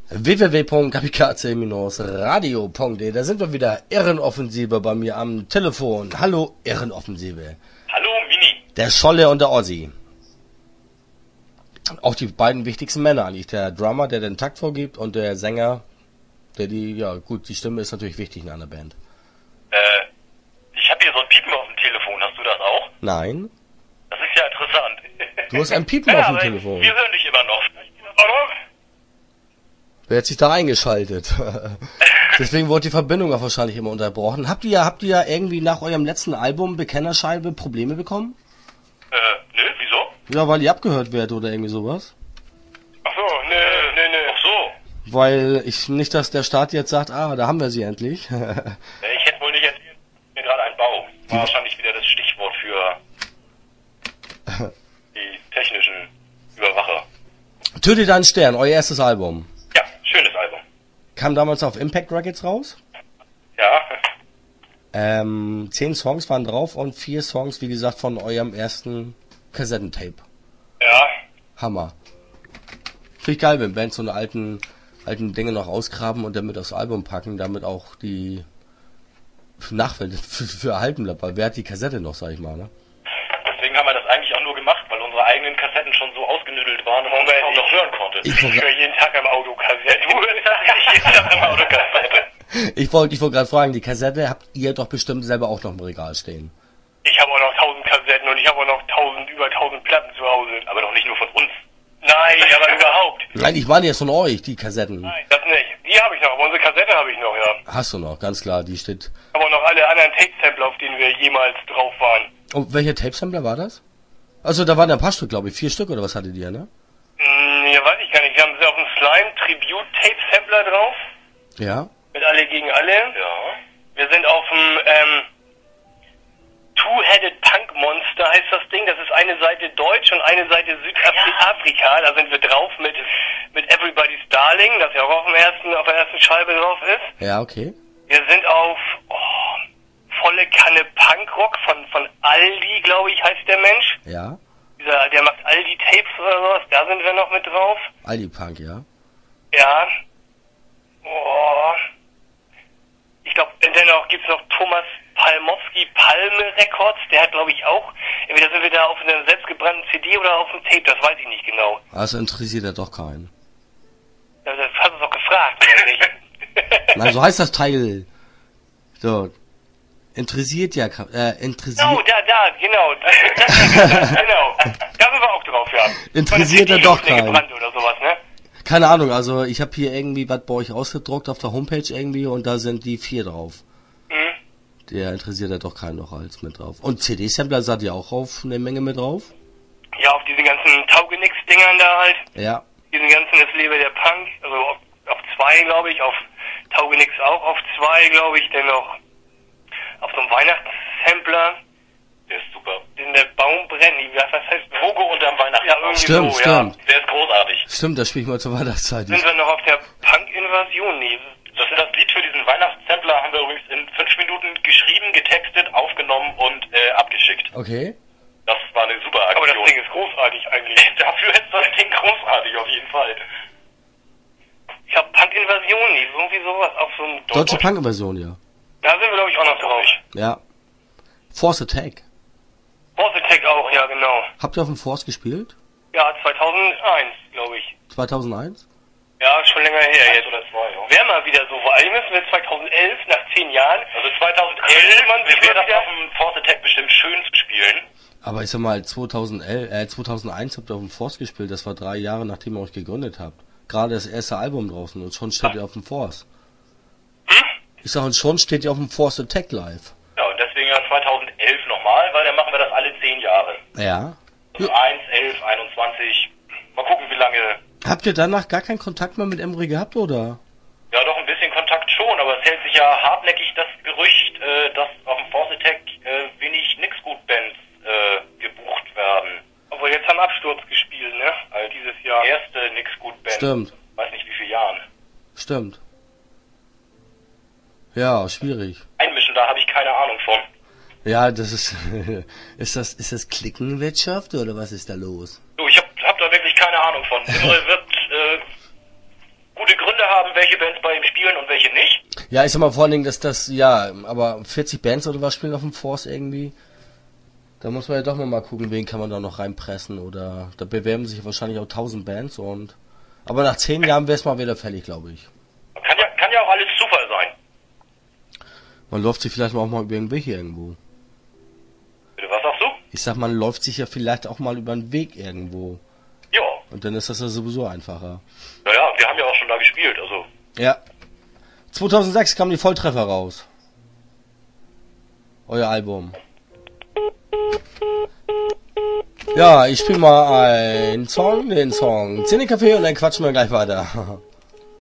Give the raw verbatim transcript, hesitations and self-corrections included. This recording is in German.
w w w punkt kamikaze radio punkt de. Da sind wir wieder. Ehrenoffensive bei mir am Telefon. Hallo, Ehrenoffensive. Hallo, Mini. Der Scholle und der Ossi. Auch die beiden wichtigsten Männer eigentlich. Der Drummer, der den Takt vorgibt, und der Sänger, der die, ja gut, die Stimme ist natürlich wichtig in einer Band. Äh, ich habe hier so ein Piepen auf dem Telefon. Hast du das auch? Nein. Das ist ja interessant. Du hast ein Piepen ja, auf dem aber Telefon. Wir hören dich immer noch. Hallo? Wer hat sich da eingeschaltet? Deswegen wurde die Verbindung auch wahrscheinlich immer unterbrochen. Habt ihr, habt ihr irgendwie nach eurem letzten Album Bekennerscheibe Probleme bekommen? Äh, nö, wieso? Ja, weil ihr abgehört werdet oder irgendwie sowas. Ach so, nö, nö, nö. Ach so. Weil ich nicht, dass der Staat jetzt sagt, ah, da haben wir sie endlich. Ich hätte wohl nicht erzählt, mir gerade ein Bau. War wahrscheinlich wieder das Stichwort für die technischen Überwacher. Töte deinen Stern, euer erstes Album. Ja, schönes Album. Kam damals auf Impact Records raus. Ja. Ähm, zehn Songs waren drauf und vier Songs, wie gesagt, von eurem ersten Kassettentape. Ja. Hammer. Finde ich geil, wenn Bands so eine alten, alten Dinge noch ausgraben und damit aufs Album packen, damit auch die Nachwelt für, für erhalten bleibt. Weil wer hat die Kassette noch, sag ich mal, ne? Deswegen haben wir das eigentlich auch nur gemacht, weil unsere eigenen Kassetten schon so ausgenüddelt waren und man das kaum noch hören konnte. Ich, ich höre jeden Tag im Auto Kassette. Du hörst jeden Tag im Auto Kassette. Ich wollte ich wollte gerade fragen, die Kassette habt ihr doch bestimmt selber auch noch im Regal stehen. Ich habe auch noch tausend Kassetten und ich habe auch noch tausend, über tausend Platten zu Hause. Aber doch nicht nur von uns. Nein, aber überhaupt. Nein, ich meine jetzt von euch, die Kassetten. Nein, das nicht. Die habe ich noch, aber unsere Kassette habe ich noch, ja. Hast du noch, ganz klar, die steht. Ich habe auch noch alle anderen Tape-Sampler, auf denen wir jemals drauf waren. Und welcher Tape-Sampler war das? Also da waren ja ein paar Stück, glaube ich. Vier Stück oder was hattet ihr, ne? Hm, ja, weiß ich gar nicht. Wir haben sie auf dem Slime Tribute Tape-Sampler drauf. Ja. Mit Alle gegen Alle. Ja. Wir sind auf dem, ähm, Two-Headed Punk Monster heißt das Ding. Das ist eine Seite Deutsch und eine Seite Südafrika. Da sind wir drauf mit, mit Everybody's Darling, das ja auch auf dem ersten, auf der ersten Scheibe drauf ist. Ja, okay. Wir sind auf, oh, volle Kanne Punkrock von, von Aldi, glaube ich, heißt der Mensch. Ja. Dieser, der macht Aldi-Tapes oder sowas. Da sind wir noch mit drauf. Aldi Punk, ja. Ja. Oh. Ich glaube, dennoch gibt's noch Thomas Palmowski Palme Records. Der hat, glaube ich, auch, entweder sind wir da auf einer selbstgebrannten C D oder auf dem Tape, das weiß ich nicht genau. Also interessiert er doch keinen. Das, das hast du doch gefragt, oder nicht? Nein, so heißt das Teil. So. Interessiert ja, äh, interessiert. Oh, da, da, genau. Genau. Da sind wir auch drauf, ja. Interessiert er doch keinen. Gebrannt oder sowas, ne? Keine Ahnung, also ich habe hier irgendwie was bei euch ausgedruckt auf der Homepage irgendwie und da sind die vier drauf. Mhm. Der interessiert ja doch keinen noch als mit drauf. Und C D-Sampler seid ihr auch auf eine Menge mit drauf? Ja, auf diesen ganzen Taugenix-Dingern da halt. Ja. Diesen ganzen Das Lebe der Punk, also auf, auf zwei, glaube ich, auf Taugenix auch auf zwei, glaube ich, dennoch auf so einem Weihnachtssampler. Der ist super. Den der Baum brennt, was heißt Wogo unterm Weihnachtsbaum? Ja, irgendwie stimmt, so, stimmt. Ja. Der ist großartig. Stimmt, das spiele ich mal zur Weihnachtszeit. Sind wir noch auf der Punk-Invasion? Nee. Das, das Lied für diesen Weihnachtssampler haben wir übrigens in fünf Minuten geschrieben, getextet, aufgenommen und äh, abgeschickt. Okay. Das war eine super Aktion. Aber das Ding ist großartig eigentlich. Dafür ist das Ding großartig, auf jeden Fall. Ich hab Punk-Invasion, nee, irgendwie sowas auf so einem... Deutsche Punk-Invasion, ja. Da sind wir, glaube ich, auch noch drauf. Ja. Force Attack. Force Attack auch, ja, genau. Habt ihr auf dem Force gespielt? Ja, zweitausendeins, glaube ich. zweitausendeins? Ja, schon länger her Eins jetzt. oder zwei, ja. Wäre mal wieder so, weil eigentlich müssen wir zweitausendelf, nach zehn Jahren... Also zweitausendelf, man sich wäre das wieder- auf dem Force Attack bestimmt schön zu spielen. Aber ich sag mal, zweitausendelf, äh, zweitausendeins habt ihr auf dem Force gespielt, das war drei Jahre nachdem ihr euch gegründet habt. Gerade das erste Album draußen und schon steht ihr auf dem Force. Hm? Ich sag, und schon steht ihr auf dem Force Attack live. Ja, und deswegen ja zweitausendelf nochmal, weil dann machen wir das alle zehn Jahre. Ja. Also eins, elf, einundzwanzig. Mal gucken, wie lange. Habt ihr danach gar keinen Kontakt mehr mit Emre gehabt, oder? Ja, doch ein bisschen Kontakt schon, aber es hält sich ja hartnäckig das Gerücht, äh, dass auf dem Force Attack äh, wenig Nix-Gut-Bands äh, gebucht werden. Obwohl, jetzt haben Absturz gespielt, ne? Also dieses Jahr. Erste Nix-Gut-Band. Stimmt. Weiß nicht wie viele Jahren. Stimmt. Ja, schwierig. Einmischen, da habe ich keine Ahnung von. Ja, das ist, ist das, ist das Klickenwirtschaft oder was ist da los? Du, ich habe hab da wirklich keine Ahnung von. Imre wird äh, gute Gründe haben, welche Bands bei ihm spielen und welche nicht. Ja, ich sag mal vor allen Dingen, dass das, ja, aber vierzig Bands oder was spielen auf dem Force irgendwie? Da muss man ja doch mal gucken, wen kann man da noch reinpressen oder da bewerben sich wahrscheinlich auch tausend Bands und aber nach zehn Jahren wäre es mal wieder fällig, glaube ich. Kann ja, kann ja auch alles Zufall sein. Man läuft sich vielleicht auch mal über den Weg irgendwo. Bitte, was sagst du? Ich sag, man läuft sich ja vielleicht auch mal über den Weg irgendwo. Ja. Und dann ist das ja sowieso einfacher. Naja, wir haben ja auch schon da gespielt, also. Ja. zweitausendsechs kam die Volltreffer raus. Euer Album. Ja, ich spiele mal einen Song, den Song Zinne Café und dann quatschen wir gleich weiter.